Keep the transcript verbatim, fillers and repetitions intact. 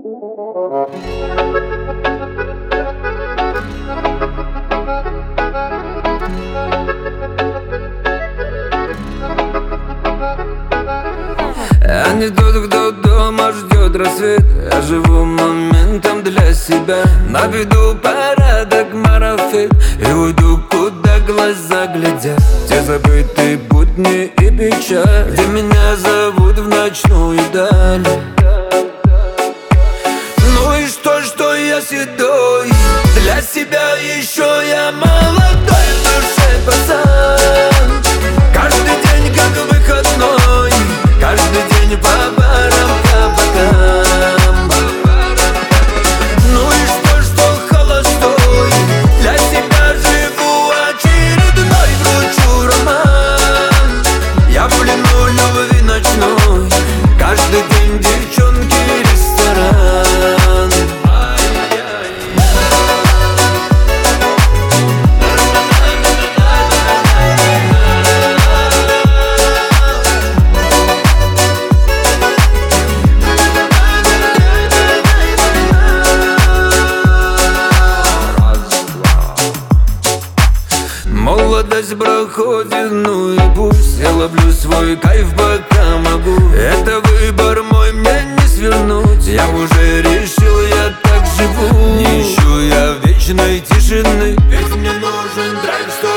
Я не тот, кто дома ждет рассвет. Я живу моментом для себя. Наведу порядок, марафет, и уйду, куда глаза глядят. Те забытые будни и печаль, где меня зовут в ночную даль. Ну и что, что я седой? Для себя еще я молодой в душе пацан. Каждый день как выходной, каждый день по барам, кабакам. Ну и что, что холостой? Для себя живу очередной, кручу роман. Я в плену любви ночной, каждый день девчонки, ресторан. Молодость проходит, ну и пусть. Я ловлю свой кайф, пока могу. Это выбор мой, мне не свернуть. Я уже решил, я так живу. Не ищу я вечной тишины, ведь мне нужен драйв, что